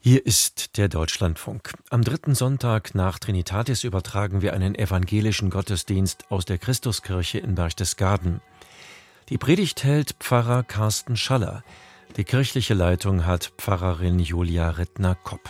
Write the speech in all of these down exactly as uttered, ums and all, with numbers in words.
Hier ist der Deutschlandfunk. Am dritten Sonntag nach Trinitatis übertragen wir einen evangelischen Gottesdienst aus der Christuskirche in Berchtesgaden. Die Predigt hält Pfarrer Carsten Schaller. Die kirchliche Leitung hat Pfarrerin Julia Rittner-Kopp.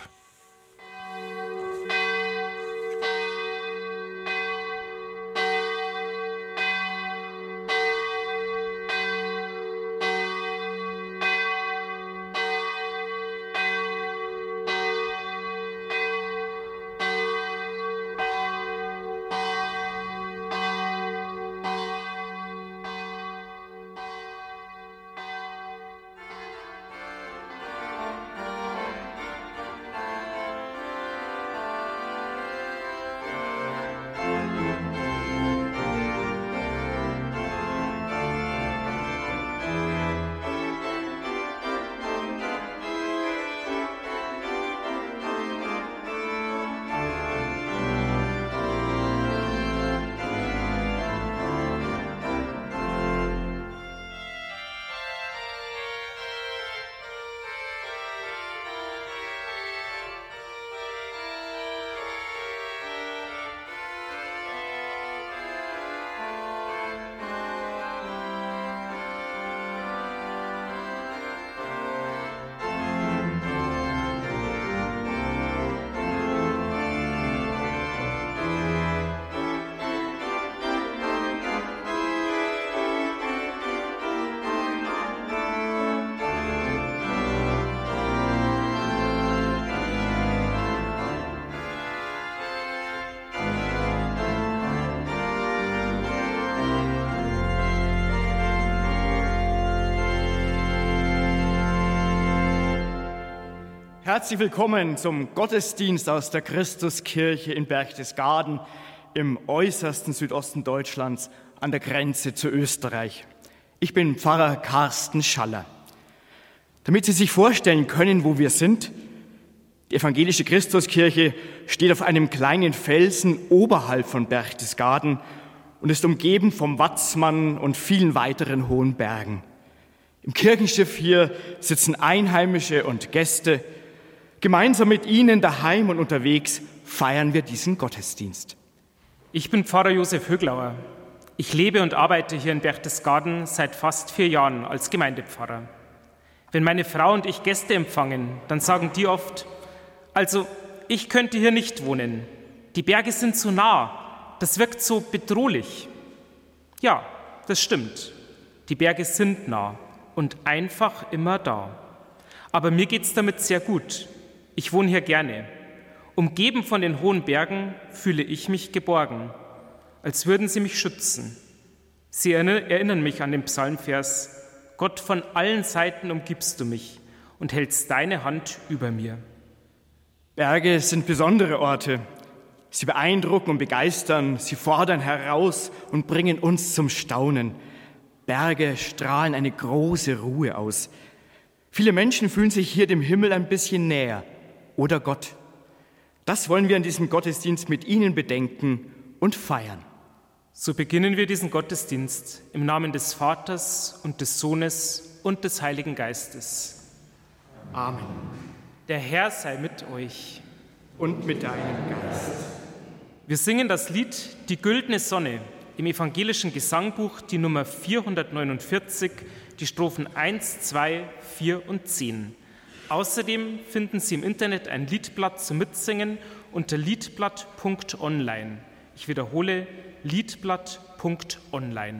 Herzlich willkommen zum Gottesdienst aus der Christuskirche in Berchtesgaden im äußersten Südosten Deutschlands an der Grenze zu Österreich. Ich bin Pfarrer Carsten Schaller. Damit Sie sich vorstellen können, wo wir sind: Die evangelische Christuskirche steht auf einem kleinen Felsen oberhalb von Berchtesgaden und ist umgeben vom Watzmann und vielen weiteren hohen Bergen. Im Kirchenschiff hier sitzen Einheimische und Gäste. Gemeinsam mit Ihnen daheim und unterwegs feiern wir diesen Gottesdienst. Ich bin Pfarrer Josef Höglauer. Ich lebe und arbeite hier in Berchtesgaden seit fast vier Jahren als Gemeindepfarrer. Wenn meine Frau und ich Gäste empfangen, dann sagen die oft: Also, ich könnte hier nicht wohnen. Die Berge sind zu nah. Das wirkt so bedrohlich. Ja, das stimmt. Die Berge sind nah und einfach immer da. Aber mir geht's damit sehr gut. Ich wohne hier gerne. Umgeben von den hohen Bergen fühle ich mich geborgen, als würden sie mich schützen. Sie erinnern mich an den Psalmvers: Gott, von allen Seiten umgibst du mich und hältst deine Hand über mir. Berge sind besondere Orte. Sie beeindrucken und begeistern, sie fordern heraus und bringen uns zum Staunen. Berge strahlen eine große Ruhe aus. Viele Menschen fühlen sich hier dem Himmel ein bisschen näher oder Gott. Das wollen wir in diesem Gottesdienst mit Ihnen bedenken und feiern. So beginnen wir diesen Gottesdienst im Namen des Vaters und des Sohnes und des Heiligen Geistes. Amen. Der Herr sei mit euch. Und mit deinem Geist. Wir singen das Lied Die güldene Sonne im evangelischen Gesangbuch, die Nummer vierhundertneunundvierzig, die Strophen eins, zwei, vier und zehn. Außerdem finden Sie im Internet ein Liedblatt zum Mitsingen unter liedblatt punkt online. Ich wiederhole, liedblatt punkt online.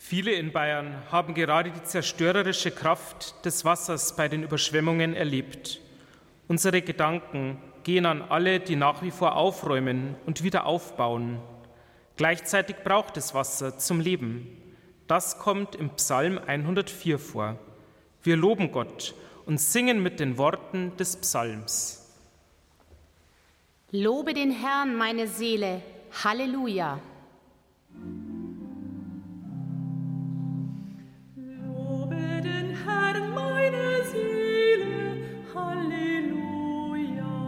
Viele in Bayern haben gerade die zerstörerische Kraft des Wassers bei den Überschwemmungen erlebt. Unsere Gedanken gehen an alle, die nach wie vor aufräumen und wieder aufbauen. Gleichzeitig braucht es Wasser zum Leben. Das kommt im Psalm hundertvier vor. Wir loben Gott und singen mit den Worten des Psalms. Lobe den Herrn, meine Seele. Halleluja. Lobe den Herrn, meine Seele. Halleluja.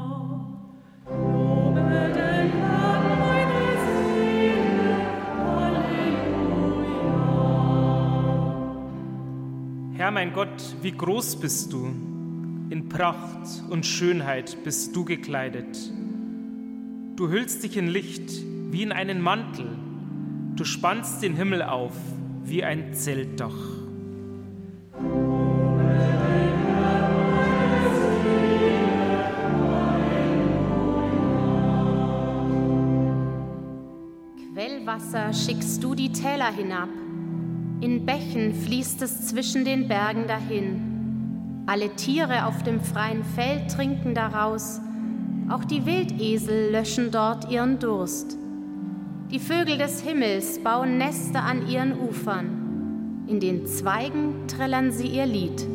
Lobe den Herrn, meine Seele. Halleluja. Herr mein Gott, wie groß bist du! In Pracht und Schönheit bist du gekleidet. Du hüllst dich in Licht wie in einen Mantel. Du spannst den Himmel auf wie ein Zeltdach. Quellwasser schickst du die Täler hinab. In Bächen fließt es zwischen den Bergen dahin. Alle Tiere auf dem freien Feld trinken daraus. Auch die Wildesel löschen dort ihren Durst. Die Vögel des Himmels bauen Nester an ihren Ufern. In den Zweigen trällern sie ihr Lied.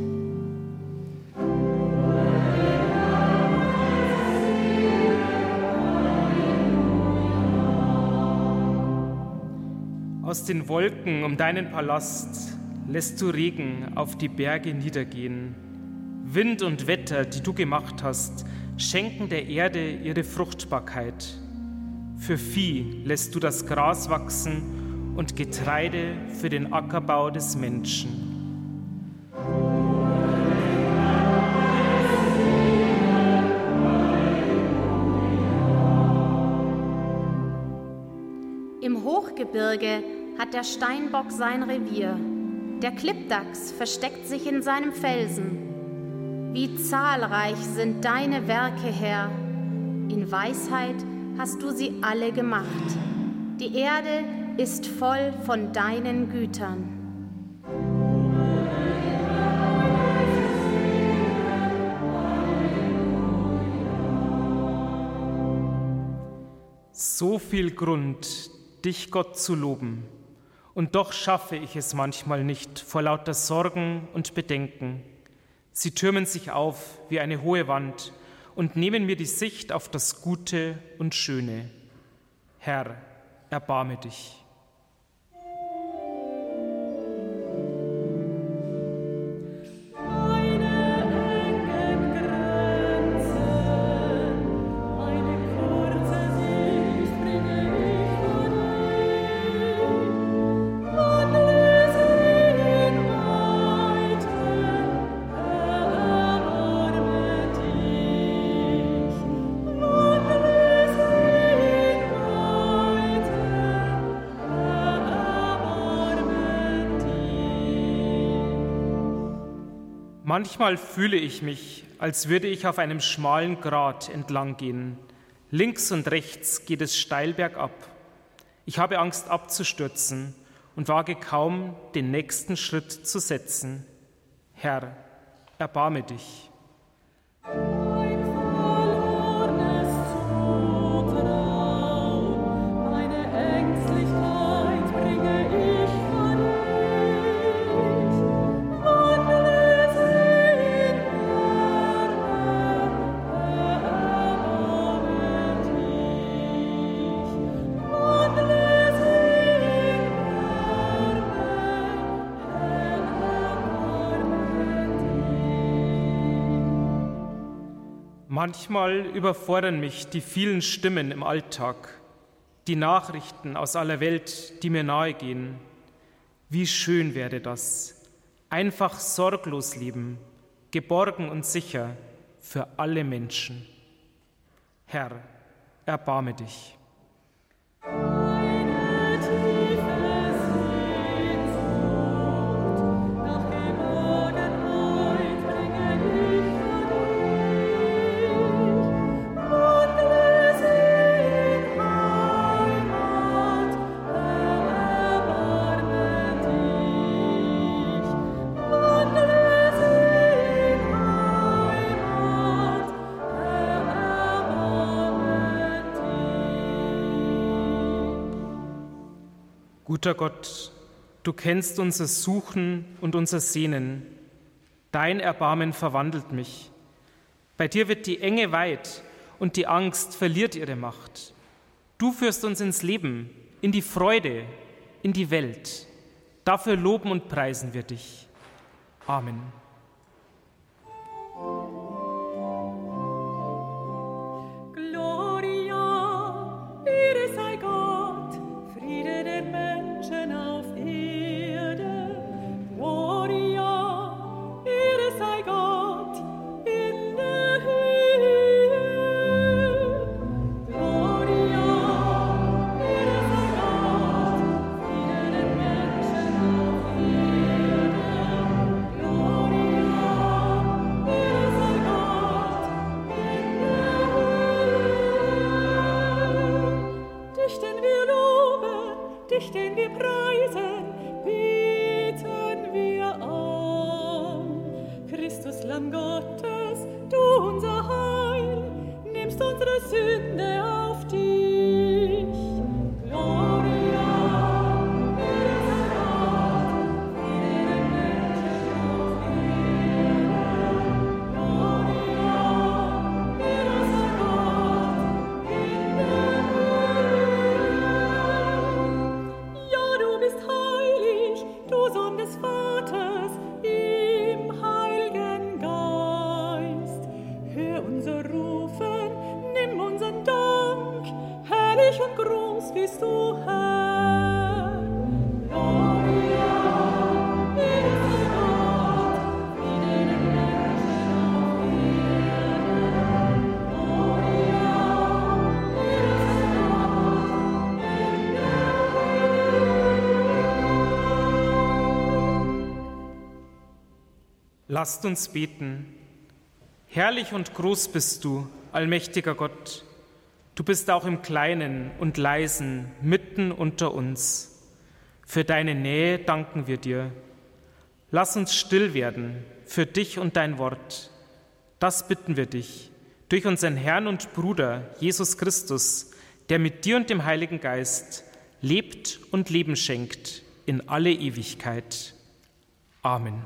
Aus den Wolken um deinen Palast lässt du Regen auf die Berge niedergehen. Wind und Wetter, die du gemacht hast, schenken der Erde ihre Fruchtbarkeit. Für Vieh lässt du das Gras wachsen und Getreide für den Ackerbau des Menschen. Im Hochgebirge hat der Steinbock sein Revier. Der Klippdachs versteckt sich in seinem Felsen. Wie zahlreich sind deine Werke, Herr. In Weisheit hast du sie alle gemacht. Die Erde ist voll von deinen Gütern. So viel Grund, dich, Gott, zu loben. Und doch schaffe ich es manchmal nicht vor lauter Sorgen und Bedenken. Sie türmen sich auf wie eine hohe Wand und nehmen mir die Sicht auf das Gute und Schöne. Herr, erbarme dich. Manchmal fühle ich mich, als würde ich auf einem schmalen Grat entlang gehen. Links und rechts geht es steil bergab. Ich habe Angst abzustürzen und wage kaum, den nächsten Schritt zu setzen. Herr, erbarme dich. Manchmal überfordern mich die vielen Stimmen im Alltag, die Nachrichten aus aller Welt, die mir nahe gehen. Wie schön wäre das, einfach sorglos leben, geborgen und sicher für alle Menschen. Herr, erbarme dich. Guter Gott, du kennst unser Suchen und unser Sehnen. Dein Erbarmen verwandelt mich. Bei dir wird die Enge weit und die Angst verliert ihre Macht. Du führst uns ins Leben, in die Freude, in die Welt. Dafür loben und preisen wir dich. Amen. Gloria, Ehre sei Gott, Friede der Menschen auf Erde. Gloria, Ehre sei Gott in der Höhe. Gloria, Ehre sei Gott, Friede der Menschen auf Erde. Gloria, Ehre sei Gott in der Höhe. Dich, den wir loben, dich, den wir preisen, beten wir an. Christus, Lamm Gottes, du unser Heil, nimmst unsere Sünde auf dich. Gloria, Ehre sei Gott, Friede den Menschen auf Erden. Gloria, Ehre sei Gott in der Höhe. Ja, du bist heilig, du Sohn des Vaters, im Heiligen Geist. Hör unser Rufen, nimm unseren Dank, herrlich und groß bist du, Herr. Gloria, Ehre sei Gott, Friede den Menschen auf Erden. Gloria, Ehre sei Gott in der Höhe. Lasst uns beten. Herrlich und groß bist du, allmächtiger Gott. Du bist auch im Kleinen und Leisen mitten unter uns. Für deine Nähe danken wir dir. Lass uns still werden für dich und dein Wort. Das bitten wir dich durch unseren Herrn und Bruder Jesus Christus, der mit dir und dem Heiligen Geist lebt und Leben schenkt in alle Ewigkeit. Amen.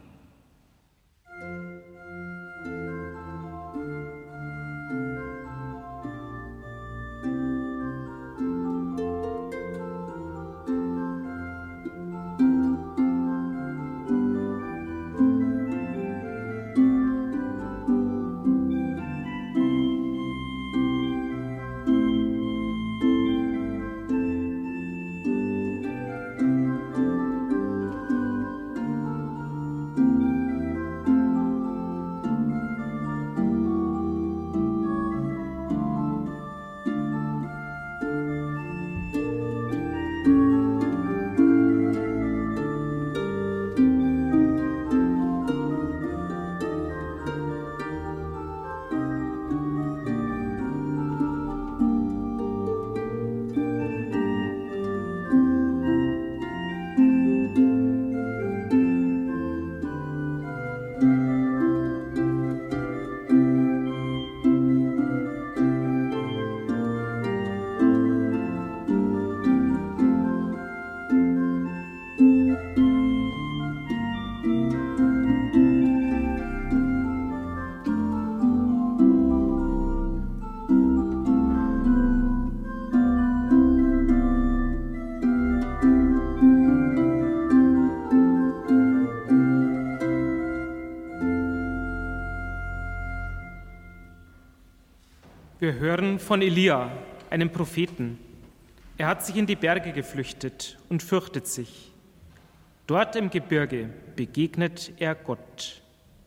Wir hören von Elia, einem Propheten. Er hat sich in die Berge geflüchtet und fürchtet sich. Dort im Gebirge begegnet er Gott.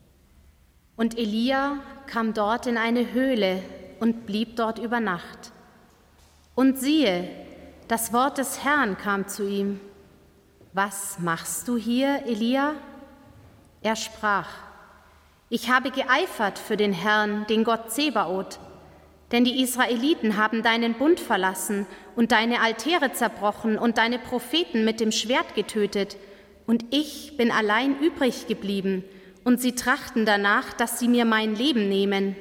Und Elia kam dort in eine Höhle und blieb dort über Nacht. Und siehe, das Wort des Herrn kam zu ihm. Was machst du hier, Elia? Er sprach, ich habe geeifert für den Herrn, den Gott Zebaoth, denn die Israeliten haben deinen Bund verlassen und deine Altäre zerbrochen und deine Propheten mit dem Schwert getötet. Und ich bin allein übrig geblieben, und sie trachten danach, dass sie mir mein Leben nehmen.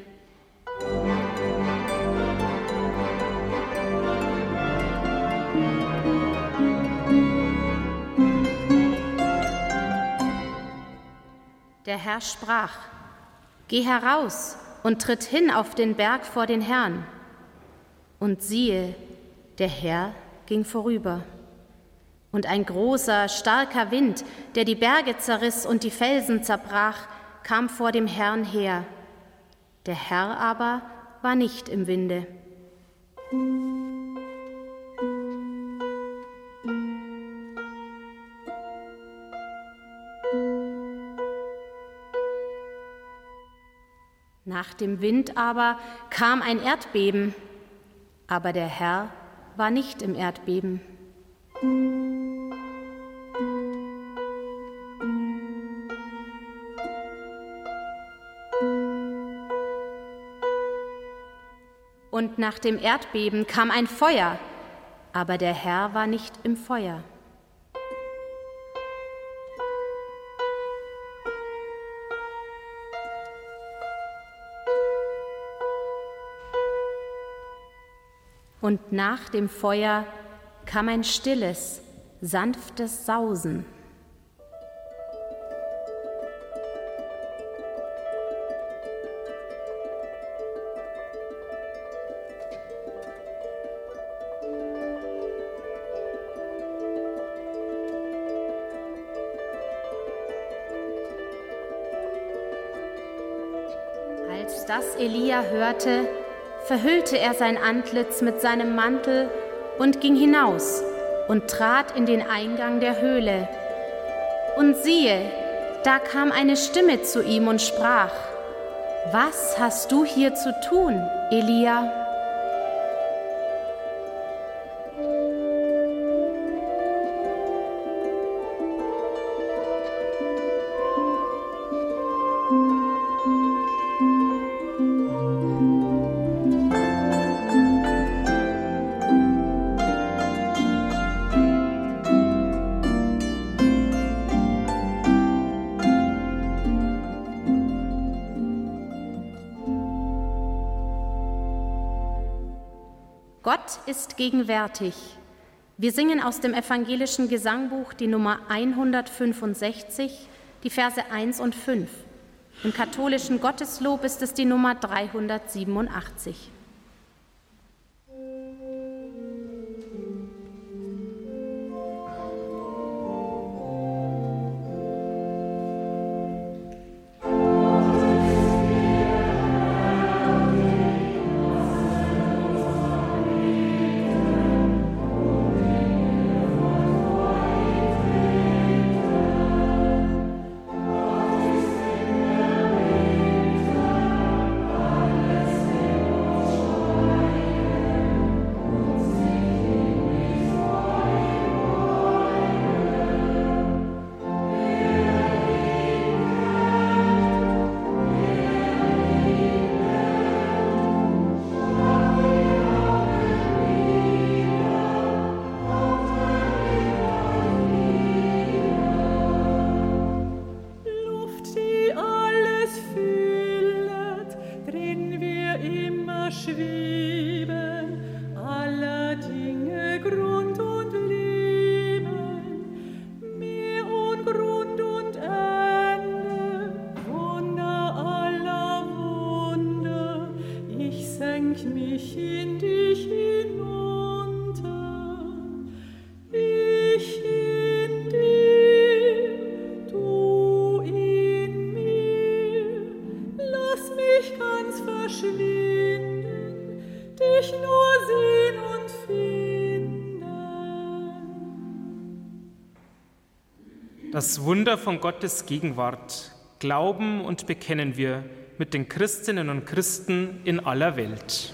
Herr sprach: Geh heraus und tritt hin auf den Berg vor den Herrn. Und siehe, der Herr ging vorüber. Und ein großer, starker Wind, der die Berge zerriss und die Felsen zerbrach, kam vor dem Herrn her. Der Herr aber war nicht im Winde. Nach dem Wind aber kam ein Erdbeben, aber der Herr war nicht im Erdbeben. Und nach dem Erdbeben kam ein Feuer, aber der Herr war nicht im Feuer. Und nach dem Feuer kam ein stilles, sanftes Sausen. Als das Elia hörte, verhüllte er sein Antlitz mit seinem Mantel und ging hinaus und trat in den Eingang der Höhle. Und siehe, da kam eine Stimme zu ihm und sprach: Was hast du hier zu tun, Elia? Gott ist gegenwärtig. Wir singen aus dem evangelischen Gesangbuch die Nummer hundertfünfundsechzig, die Verse eins und fünf. Im katholischen Gotteslob ist es die Nummer dreihundertsiebenundachtzig. Das Wunder von Gottes Gegenwart glauben und bekennen wir mit den Christinnen und Christen in aller Welt.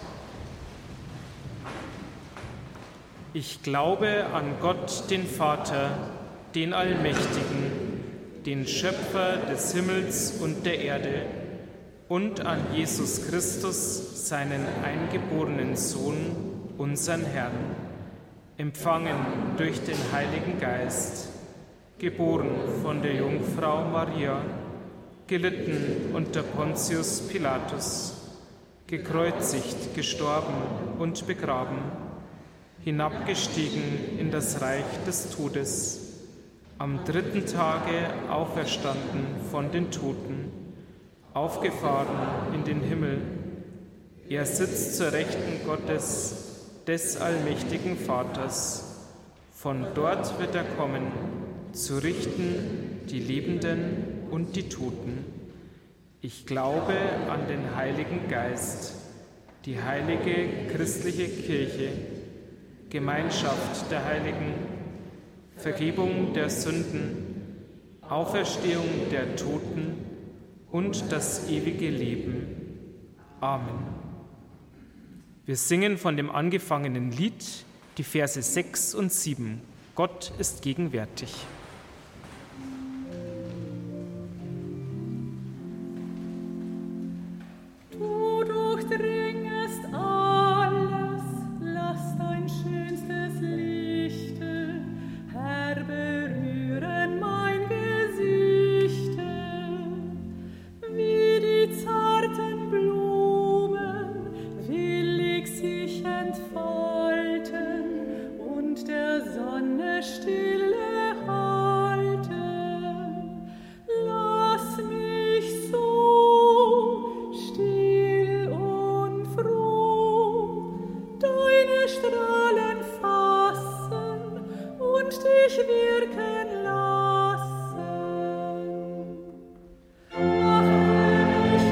Ich glaube an Gott, den Vater, den Allmächtigen, den Schöpfer des Himmels und der Erde, und an Jesus Christus, seinen eingeborenen Sohn, unseren Herrn, empfangen durch den Heiligen Geist, geboren von der Jungfrau Maria, gelitten unter Pontius Pilatus, gekreuzigt, gestorben und begraben, hinabgestiegen in das Reich des Todes, am dritten Tage auferstanden von den Toten, aufgefahren in den Himmel. Er sitzt zur Rechten Gottes, des allmächtigen Vaters. Von dort wird er kommen, zu richten die Lebenden und die Toten. Ich glaube an den Heiligen Geist, die heilige christliche Kirche, Gemeinschaft der Heiligen, Vergebung der Sünden, Auferstehung der Toten und das ewige Leben. Amen. Wir singen von dem angefangenen Lied die Verse sechs und sieben. Gott ist gegenwärtig. Du durchdringest alles, lass dein schönstes Lichte, Herr, berühren mein Gesichte, wie die zarten Blumen willig sich entfalten und der Sonne stille halten. Lass mich so still und froh deine Strahlen fassen und dich wirken lassen. Mache mich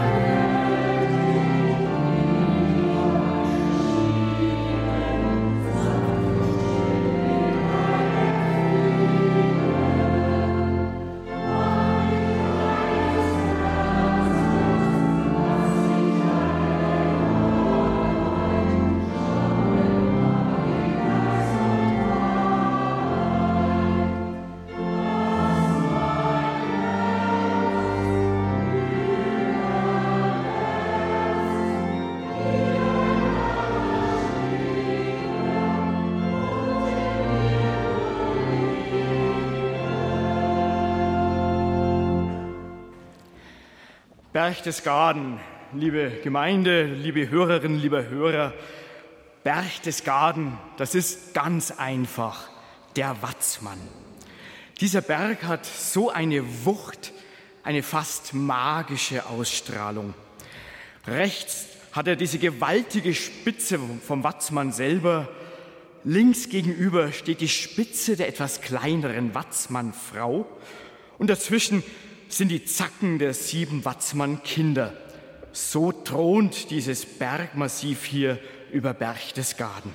Berchtesgaden, liebe Gemeinde, liebe Hörerinnen, liebe Hörer, Berchtesgaden, das ist ganz einfach der Watzmann. Dieser Berg hat so eine Wucht, eine fast magische Ausstrahlung. Rechts hat er diese gewaltige Spitze vom Watzmann selber. Links gegenüber steht die Spitze der etwas kleineren Watzmannfrau und dazwischen sind die Zacken der sieben Watzmann-Kinder. So thront dieses Bergmassiv hier über Berchtesgaden.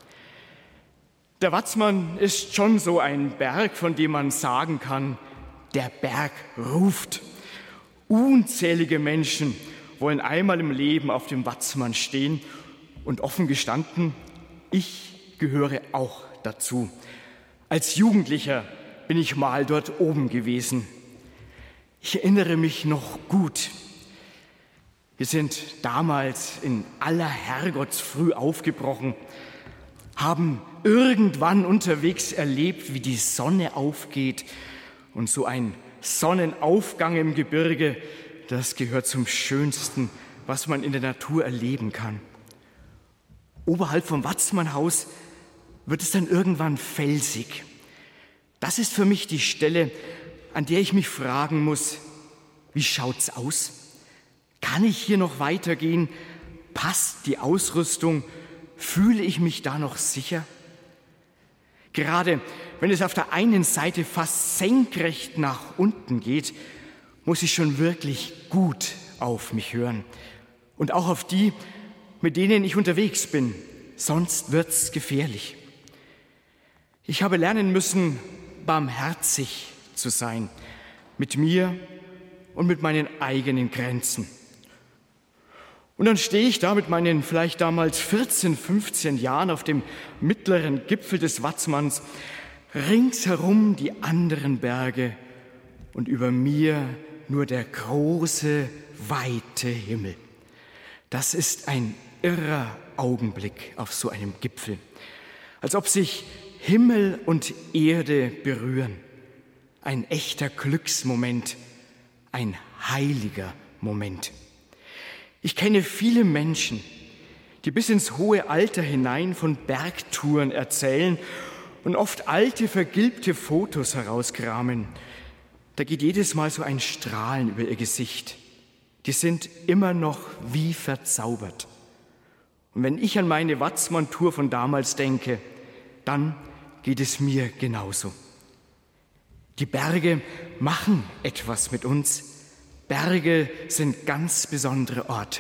Der Watzmann ist schon so ein Berg, von dem man sagen kann, der Berg ruft. Unzählige Menschen wollen einmal im Leben auf dem Watzmann stehen und offen gestanden, ich gehöre auch dazu. Als Jugendlicher bin ich mal dort oben gewesen. Ich erinnere mich noch gut. Wir sind damals in aller Herrgottsfrüh aufgebrochen, haben irgendwann unterwegs erlebt, wie die Sonne aufgeht und so ein Sonnenaufgang im Gebirge, das gehört zum Schönsten, was man in der Natur erleben kann. Oberhalb vom Watzmannhaus wird es dann irgendwann felsig. Das ist für mich die Stelle, an der ich mich fragen muss, wie schaut's aus? Kann ich hier noch weitergehen? Passt die Ausrüstung? Fühle ich mich da noch sicher? Gerade wenn es auf der einen Seite fast senkrecht nach unten geht, muss ich schon wirklich gut auf mich hören. Und auch auf die, mit denen ich unterwegs bin, sonst wird's gefährlich. Ich habe lernen müssen, barmherzig zu sein, mit mir und mit meinen eigenen Grenzen. Und dann stehe ich da mit meinen vielleicht damals vierzehn, fünfzehn Jahren auf dem mittleren Gipfel des Watzmanns, ringsherum die anderen Berge und über mir nur der große, weite Himmel. Das ist ein irrer Augenblick auf so einem Gipfel, als ob sich Himmel und Erde berühren. Ein echter Glücksmoment, ein heiliger Moment. Ich kenne viele Menschen, die bis ins hohe Alter hinein von Bergtouren erzählen, und oft alte, vergilbte Fotos herauskramen, da geht jedes Mal so ein Strahlen über ihr Gesicht. Die sind immer noch wie verzaubert. Und wenn ich an meine Watzmann-Tour von damals denke, dann geht es mir genauso. Die Berge machen etwas mit uns. Berge sind ganz besondere Orte.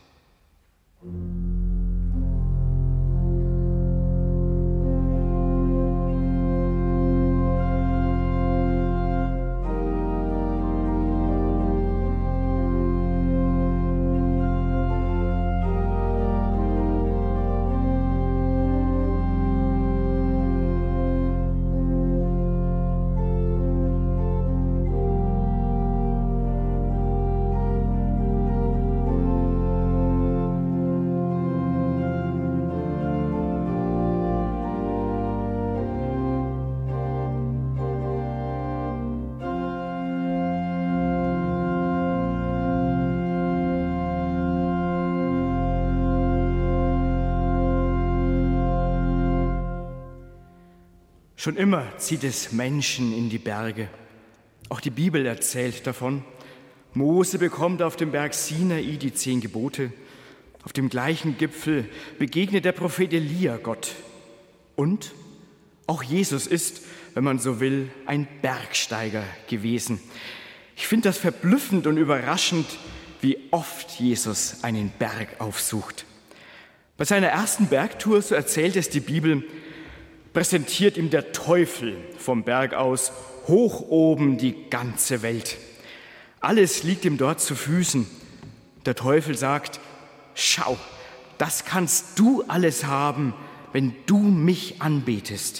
Schon immer zieht es Menschen in die Berge. Auch die Bibel erzählt davon. Mose bekommt auf dem Berg Sinai die zehn Gebote. Auf dem gleichen Gipfel begegnet der Prophet Elia Gott. Und auch Jesus ist, wenn man so will, ein Bergsteiger gewesen. Ich finde das verblüffend und überraschend, wie oft Jesus einen Berg aufsucht. Bei seiner ersten Bergtour, so erzählt es die Bibel, präsentiert ihm der Teufel vom Berg aus hoch oben die ganze Welt. Alles liegt ihm dort zu Füßen. Der Teufel sagt: Schau, das kannst du alles haben, wenn du mich anbetest.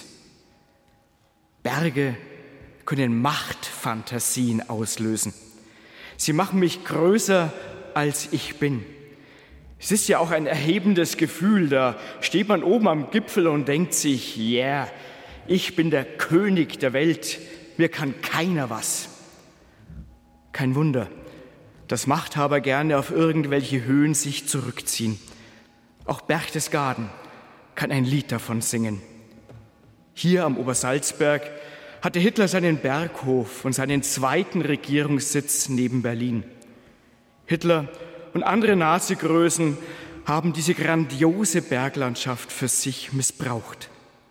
Berge können Machtfantasien auslösen. Sie machen mich größer, als ich bin. Es ist ja auch ein erhebendes Gefühl, da steht man oben am Gipfel und denkt sich: Yeah, ich bin der König der Welt, mir kann keiner was. Kein Wunder, dass Machthaber gerne auf irgendwelche Höhen sich zurückziehen. Auch Berchtesgaden kann ein Lied davon singen. Hier am Obersalzberg hatte Hitler seinen Berghof und seinen zweiten Regierungssitz neben Berlin. Hitler und andere Nazi-Größen haben diese grandiose Berglandschaft für sich missbraucht.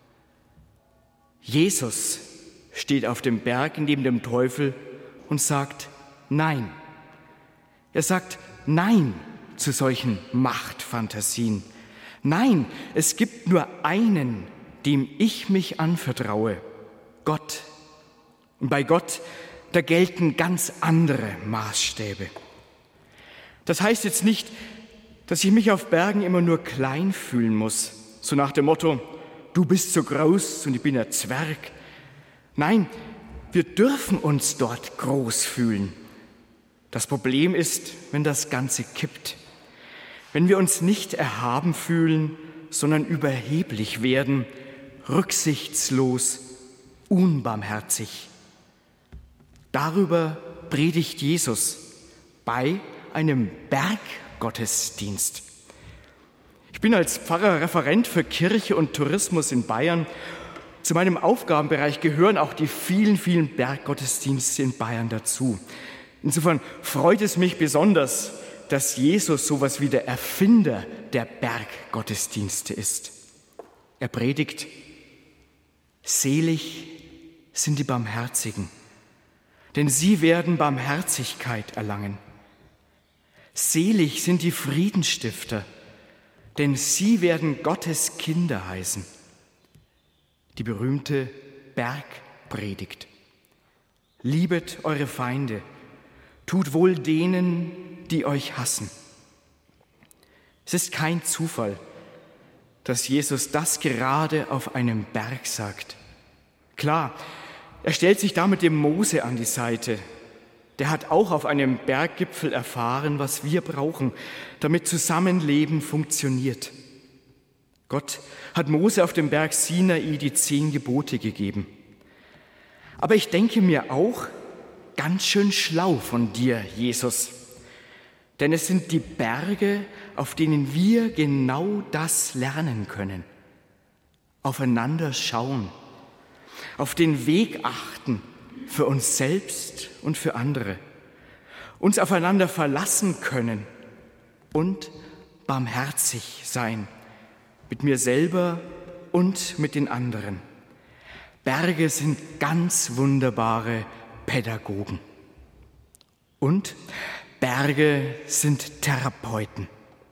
Jesus steht auf dem Berg neben dem Teufel und sagt Nein. Er sagt Nein zu solchen Machtfantasien. Nein, es gibt nur einen, dem ich mich anvertraue, Gott. Und bei Gott, da gelten ganz andere Maßstäbe. Das heißt jetzt nicht, dass ich mich auf Bergen immer nur klein fühlen muss, so nach dem Motto, du bist so groß und ich bin ein Zwerg. Nein, wir dürfen uns dort groß fühlen. Das Problem ist, wenn das Ganze kippt, wenn wir uns nicht erhaben fühlen, sondern überheblich werden, rücksichtslos, unbarmherzig. Darüber predigt Jesus bei einem Berggottesdienst. Ich bin als Pfarrer Referent für Kirche und Tourismus in Bayern. Zu meinem Aufgabenbereich gehören auch die vielen, vielen Berggottesdienste in Bayern dazu. Insofern freut es mich besonders, dass Jesus sowas wie der Erfinder der Berggottesdienste ist. Er predigt: Selig sind die Barmherzigen, denn sie werden Barmherzigkeit erlangen. Selig sind die Friedensstifter, denn sie werden Gottes Kinder heißen. Die berühmte Bergpredigt. Liebet eure Feinde, tut wohl denen, die euch hassen. Es ist kein Zufall, dass Jesus das gerade auf einem Berg sagt. Klar, er stellt sich damit dem Mose an die Seite. Der hat auch auf einem Berggipfel erfahren, was wir brauchen, damit Zusammenleben funktioniert. Gott hat Mose auf dem Berg Sinai die zehn Gebote gegeben. Aber ich denke mir auch, ganz schön schlau von dir, Jesus. Denn es sind die Berge, auf denen wir genau das lernen können. Aufeinander schauen, auf den Weg achten für uns selbst und für andere, uns aufeinander verlassen können und barmherzig sein mit mir selber und mit den anderen. Berge sind ganz wunderbare Pädagogen. Und Berge sind Therapeuten.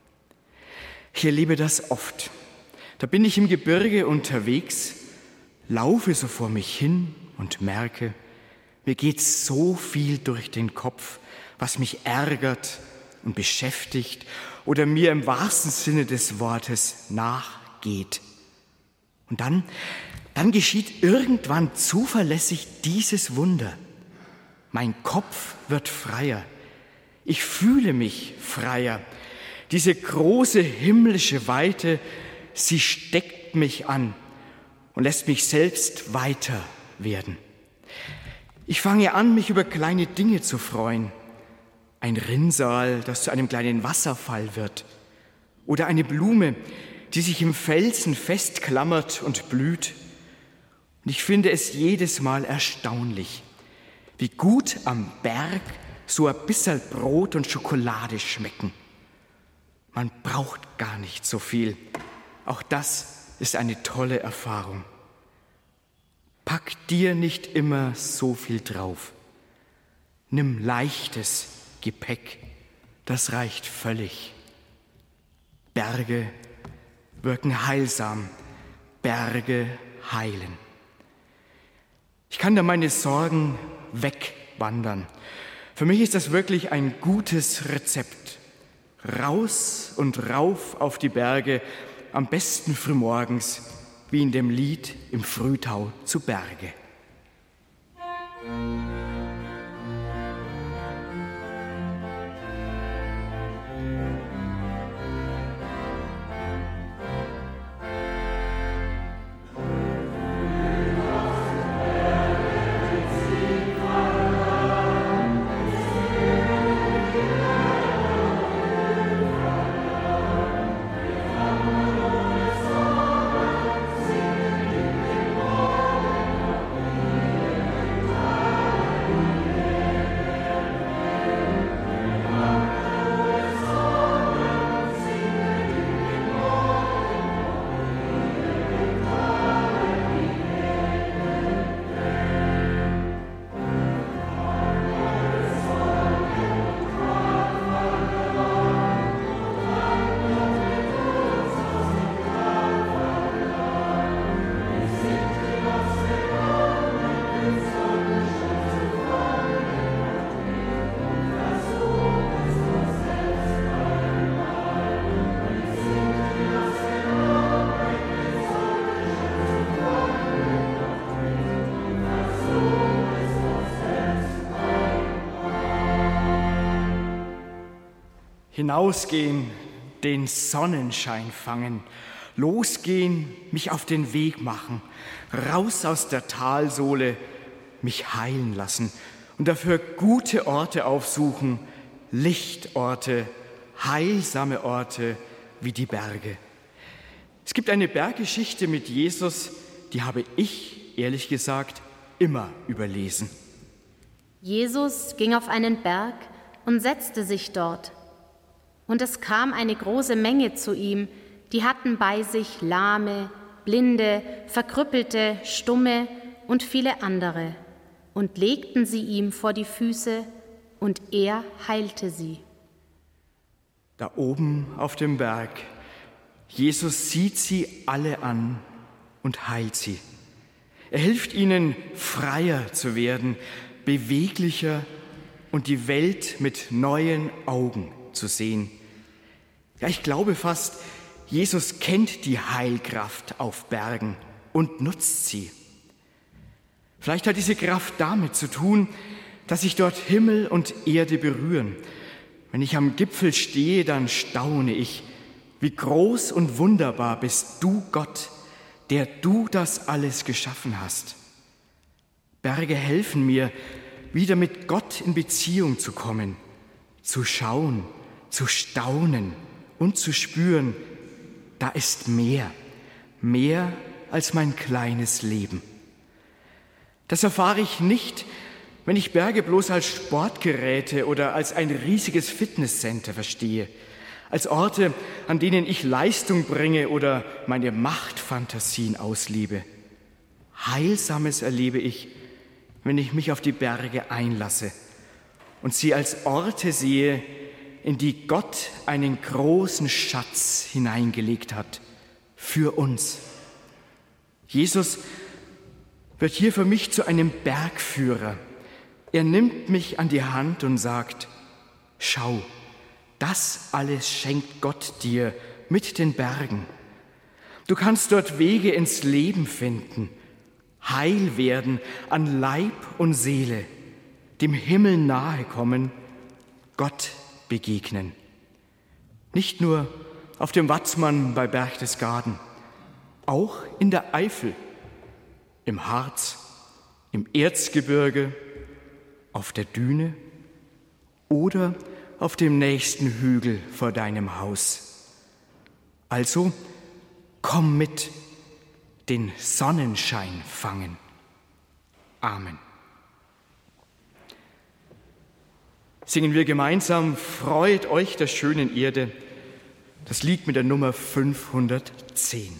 Ich erlebe das oft. Da bin ich im Gebirge unterwegs, laufe so vor mich hin und merke, mir geht so viel durch den Kopf, was mich ärgert und beschäftigt oder mir im wahrsten Sinne des Wortes nachgeht. Und dann, dann geschieht irgendwann zuverlässig dieses Wunder. Mein Kopf wird freier. Ich fühle mich freier. Diese große himmlische Weite, sie steckt mich an und lässt mich selbst weiter werden. Ich fange an, mich über kleine Dinge zu freuen. Ein Rinnsal, das zu einem kleinen Wasserfall wird. Oder eine Blume, die sich im Felsen festklammert und blüht. Und ich finde es jedes Mal erstaunlich, wie gut am Berg so ein bisschen Brot und Schokolade schmecken. Man braucht gar nicht so viel. Auch das ist eine tolle Erfahrung. Pack dir nicht immer so viel drauf. Nimm leichtes Gepäck, das reicht völlig. Berge wirken heilsam, Berge heilen. Ich kann da meine Sorgen wegwandern. Für mich ist das wirklich ein gutes Rezept. Raus und rauf auf die Berge, am besten frühmorgens, wie in dem Lied im Frühtau zu Berge. Hinausgehen, den Sonnenschein fangen, losgehen, mich auf den Weg machen, raus aus der Talsohle, mich heilen lassen und dafür gute Orte aufsuchen, Lichtorte, heilsame Orte wie die Berge. Es gibt eine Berggeschichte mit Jesus, die habe ich, ehrlich gesagt, immer überlesen. Jesus ging auf einen Berg und setzte sich dort. Und es kam eine große Menge zu ihm, die hatten bei sich Lahme, Blinde, Verkrüppelte, Stumme und viele andere und legten sie ihm vor die Füße, und er heilte sie. Da oben auf dem Berg, Jesus sieht sie alle an und heilt sie. Er hilft ihnen, freier zu werden, beweglicher und die Welt mit neuen Augen zu sehen. Ja, ich glaube fast, Jesus kennt die Heilkraft auf Bergen und nutzt sie. Vielleicht hat diese Kraft damit zu tun, dass sich dort Himmel und Erde berühren. Wenn ich am Gipfel stehe, dann staune ich, wie groß und wunderbar bist du, Gott, der du das alles geschaffen hast. Berge helfen mir, wieder mit Gott in Beziehung zu kommen, zu schauen, zu staunen und zu spüren, da ist mehr, mehr als mein kleines Leben. Das erfahre ich nicht, wenn ich Berge bloß als Sportgeräte oder als ein riesiges Fitnesscenter verstehe, als Orte, an denen ich Leistung bringe oder meine Machtfantasien auslebe. Heilsames erlebe ich, wenn ich mich auf die Berge einlasse und sie als Orte sehe, in die Gott einen großen Schatz hineingelegt hat, für uns. Jesus wird hier für mich zu einem Bergführer. Er nimmt mich an die Hand und sagt, schau, das alles schenkt Gott dir mit den Bergen. Du kannst dort Wege ins Leben finden, heil werden an Leib und Seele, dem Himmel nahe kommen, Gott begegnen. Nicht nur auf dem Watzmann bei Berchtesgaden, auch in der Eifel, im Harz, im Erzgebirge, auf der Düne oder auf dem nächsten Hügel vor deinem Haus. Also komm mit, den Sonnenschein fangen. Amen. Singen wir gemeinsam Freut euch der schönen Erde. Das Lied mit der Nummer fünfhundertzehn.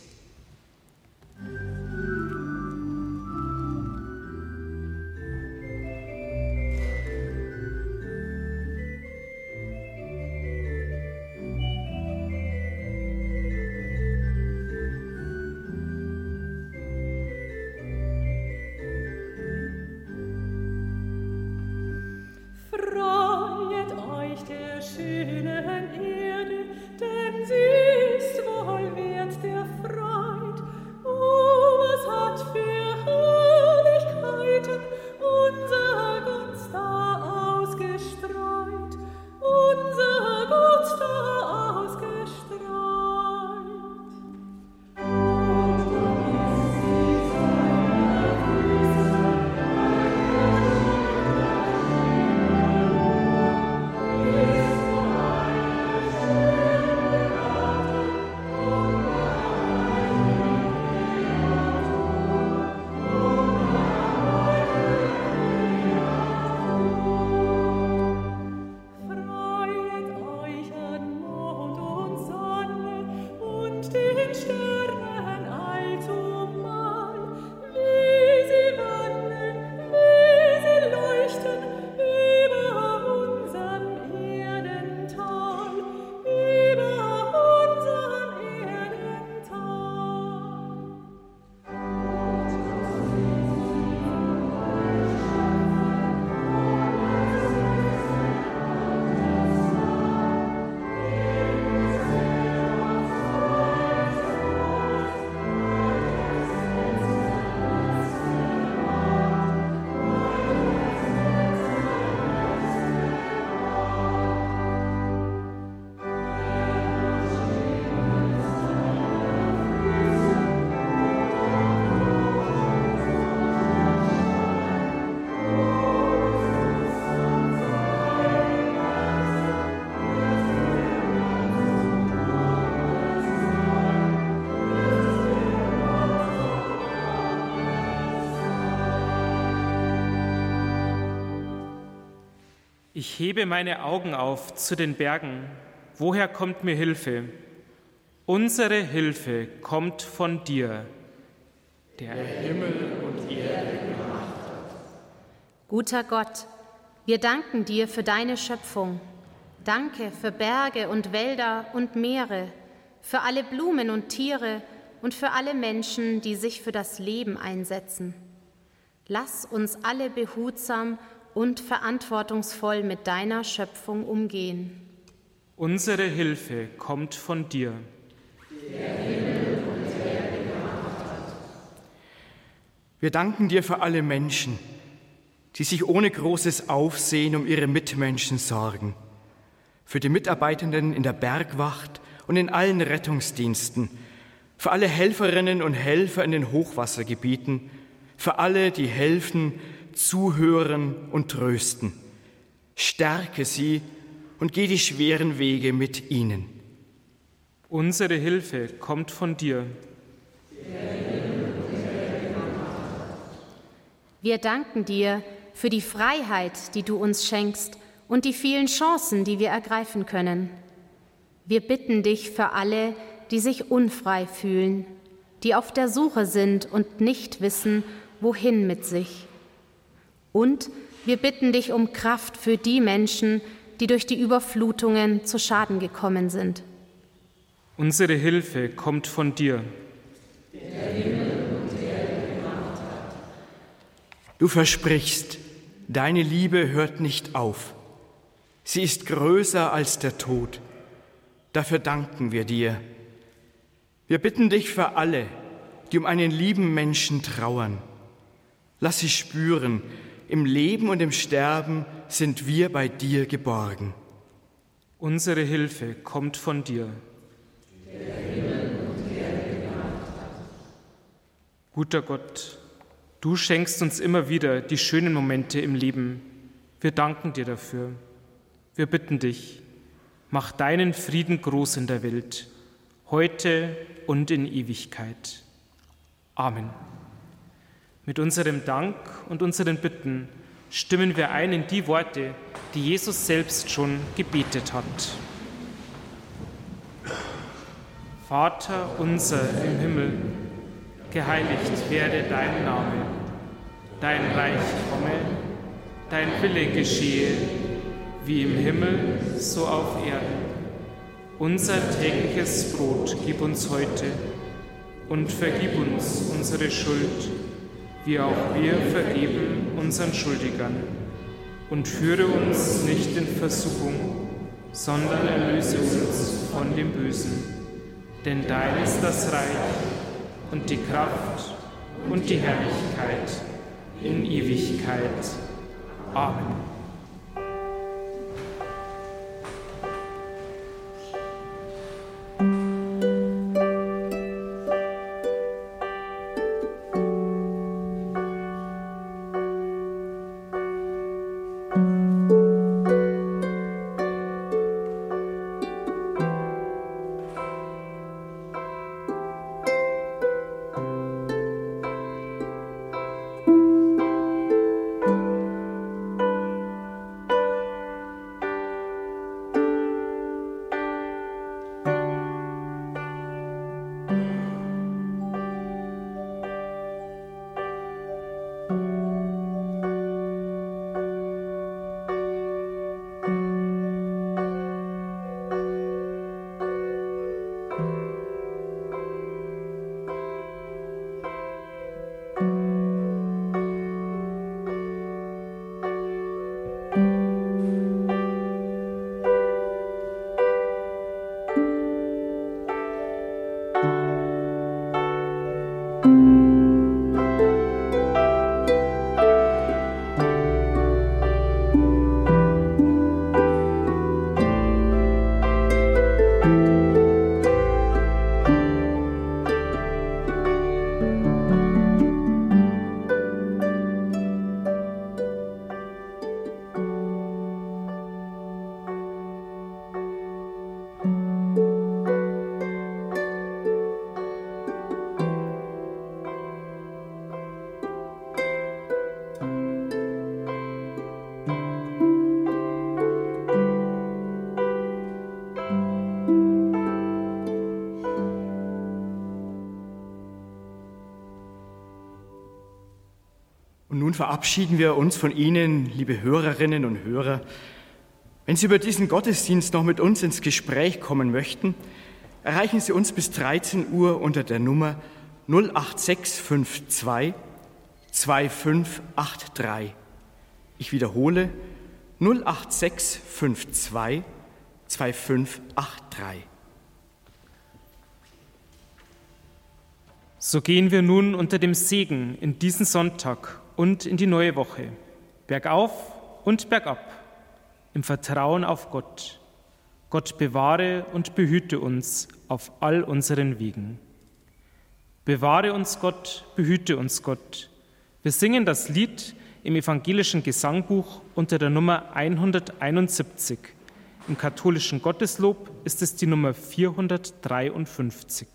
Ich hebe meine Augen auf zu den Bergen. Woher kommt mir Hilfe? Unsere Hilfe kommt von dir, der, der Himmel und Erde gemacht hat. Guter Gott, wir danken dir für deine Schöpfung. Danke für Berge und Wälder und Meere, für alle Blumen und Tiere und für alle Menschen, die sich für das Leben einsetzen. Lass uns alle behutsam und verantwortungsvoll mit deiner Schöpfung umgehen. Unsere Hilfe kommt von dir, der Himmel und Erde gemacht hat. Wir danken dir für alle Menschen, die sich ohne großes Aufsehen um ihre Mitmenschen sorgen, für die Mitarbeitenden in der Bergwacht und in allen Rettungsdiensten, für alle Helferinnen und Helfer in den Hochwassergebieten, für alle, die helfen, zuhören und trösten. Stärke sie und geh die schweren Wege mit ihnen. Unsere Hilfe kommt von dir. Wir danken dir für die Freiheit, die du uns schenkst und die vielen Chancen, die wir ergreifen können. Wir bitten dich für alle, die sich unfrei fühlen, die auf der Suche sind und nicht wissen, wohin mit sich. Und wir bitten dich um Kraft für die Menschen, die durch die Überflutungen zu Schaden gekommen sind. Unsere Hilfe kommt von dir. Du versprichst, deine Liebe hört nicht auf. Sie ist größer als der Tod. Dafür danken wir dir. Wir bitten dich für alle, die um einen lieben Menschen trauern. Lass sie spüren, im Leben und im Sterben sind wir bei dir geborgen. Unsere Hilfe kommt von dir. Guter Gott, du schenkst uns immer wieder die schönen Momente im Leben. Wir danken dir dafür. Wir bitten dich, mach deinen Frieden groß in der Welt, heute und in Ewigkeit. Amen. Mit unserem Dank und unseren Bitten stimmen wir ein in die Worte, die Jesus selbst schon gebetet hat. Vater unser im Himmel, geheiligt werde dein Name, dein Reich komme, dein Wille geschehe, wie im Himmel, so auf Erden. Unser tägliches Brot gib uns heute und vergib uns unsere Schuld, wie auch wir vergeben unseren Schuldigern. Und führe uns nicht in Versuchung, sondern erlöse uns von dem Bösen. Denn dein ist das Reich und die Kraft und die Herrlichkeit in Ewigkeit. Amen. Und nun verabschieden wir uns von Ihnen, liebe Hörerinnen und Hörer. Wenn Sie über diesen Gottesdienst noch mit uns ins Gespräch kommen möchten, erreichen Sie uns bis dreizehn Uhr unter der Nummer null acht sechs fünf zwei zwei fünf acht drei. Ich wiederhole null acht sechs fünf zwei zwei fünf acht drei. So gehen wir nun unter dem Segen in diesen Sonntag und in die neue Woche, bergauf und bergab, im Vertrauen auf Gott. Gott bewahre und behüte uns auf all unseren Wegen. Bewahre uns Gott, behüte uns Gott. Wir singen das Lied im evangelischen Gesangbuch unter der Nummer hunderteinundsiebzig. Im katholischen Gotteslob ist es die Nummer vierhundertdreiundfünfzig.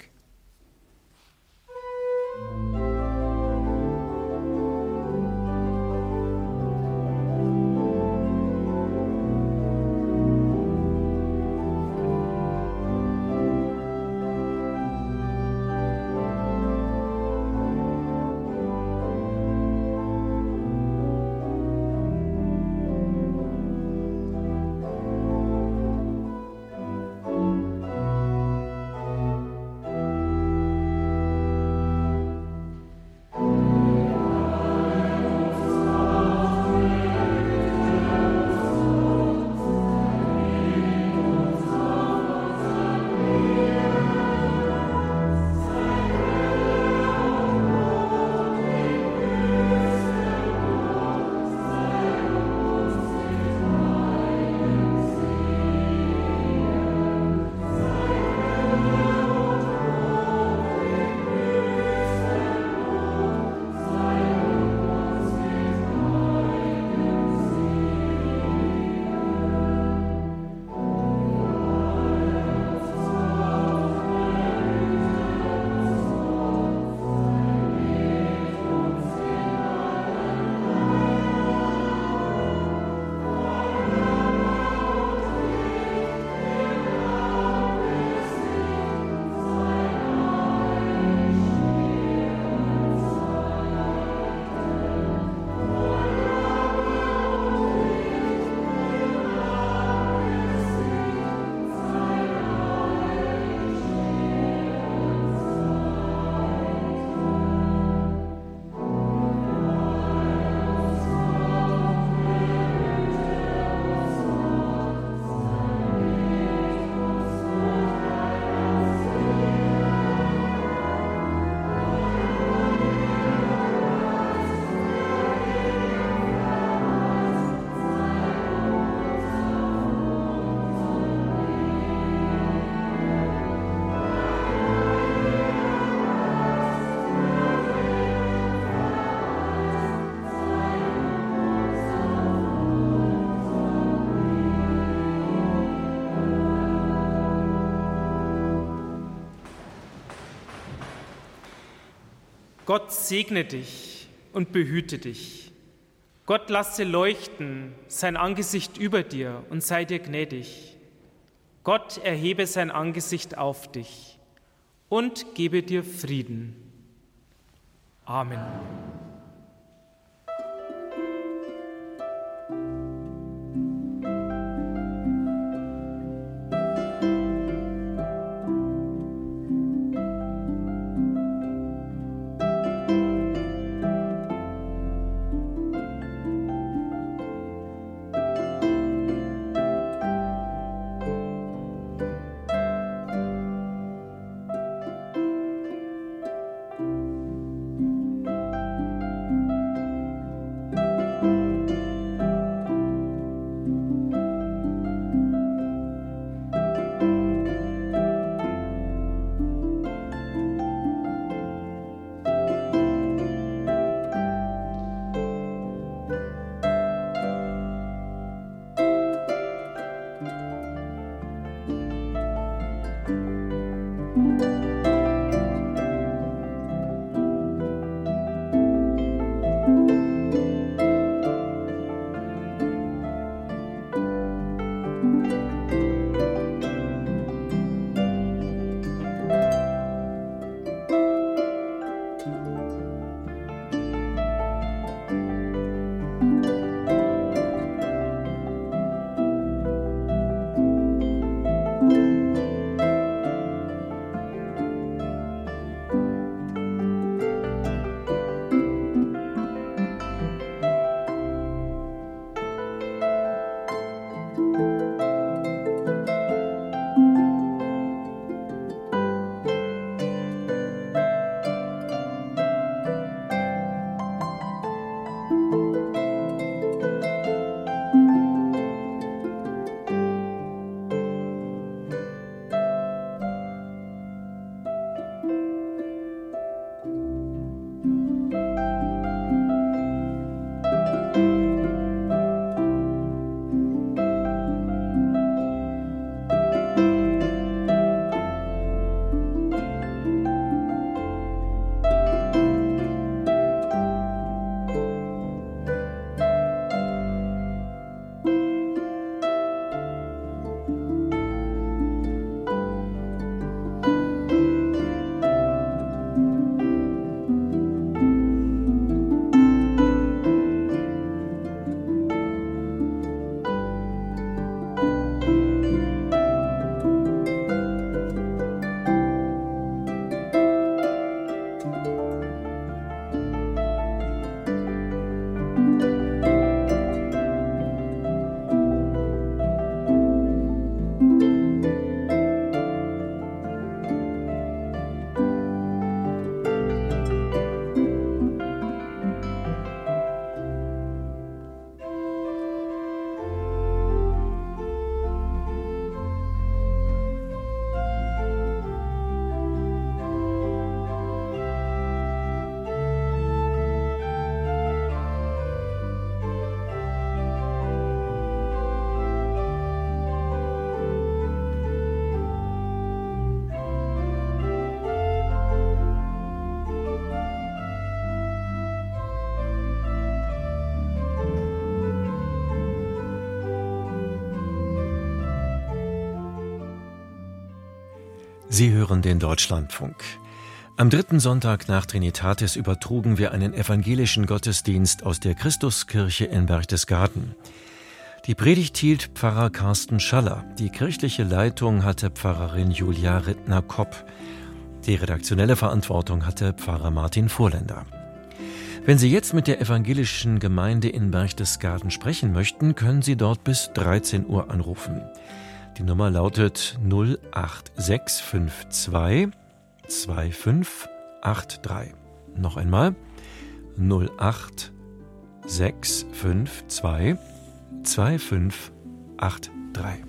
Gott segne dich und behüte dich. Gott lasse leuchten sein Angesicht über dir und sei dir gnädig. Gott erhebe sein Angesicht auf dich und gebe dir Frieden. Amen. Sie hören den Deutschlandfunk. Am dritten Sonntag nach Trinitatis übertrugen wir einen evangelischen Gottesdienst aus der Christuskirche in Berchtesgaden. Die Predigt hielt Pfarrer Carsten Schaller. Die kirchliche Leitung hatte Pfarrerin Julia Rittner-Kopp. Die redaktionelle Verantwortung hatte Pfarrer Martin Vorländer. Wenn Sie jetzt mit der evangelischen Gemeinde in Berchtesgaden sprechen möchten, können Sie dort bis dreizehn Uhr anrufen. Die Nummer lautet null acht sechs fünf zwei zwei fünf acht drei. Noch einmal null acht sechs fünf zwei zwei fünf acht drei.